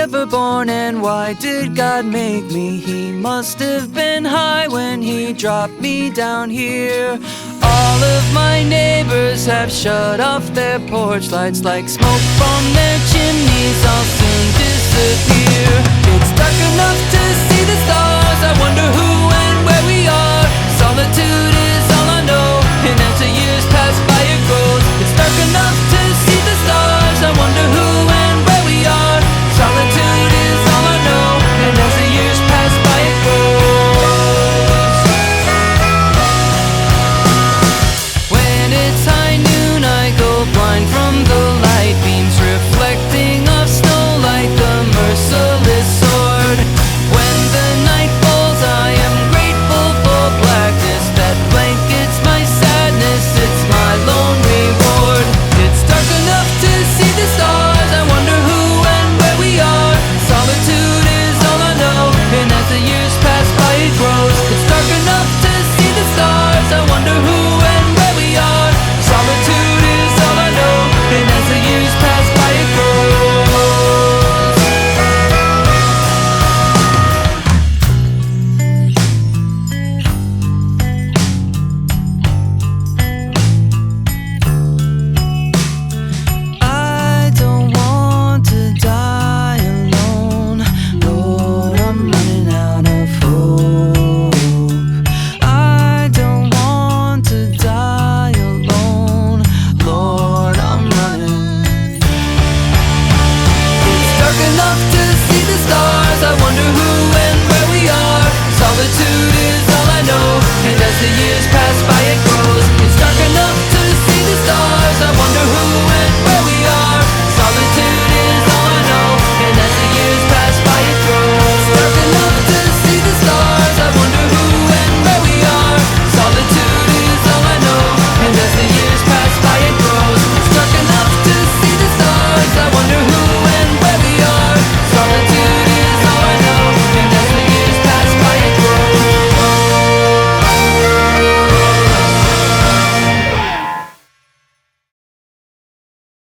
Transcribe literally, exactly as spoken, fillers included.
ever born, and why did God make me? He must have been high when he dropped me down here. All of my neighbors have shut off their porch lights, like smoke from their chimneys I'll soon disappear. It's dark enough to see the stars, I wonder who am